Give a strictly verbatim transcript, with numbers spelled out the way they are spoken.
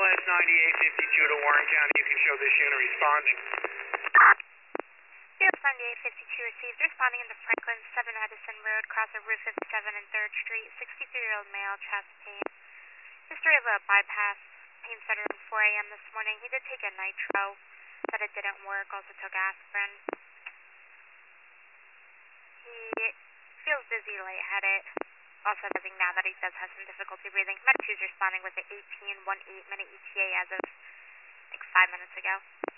S ninety-eight fifty-two to Warren County. You can show this unit responding. C S ninety-eight fifty-two received, responding into Franklin, seven Edison Road, crosser Route fifty-seven and third Street, sixty-three-year-old male, chest pain. History of a bypass, pain started around four A M this morning. He did take a nitro, but it didn't work, also took aspirin. He feels dizzy, lightheaded. Also having now that he does have some difficulty breathing. Med two is responding with the eighteen one eight minute E T A as of like five minutes ago.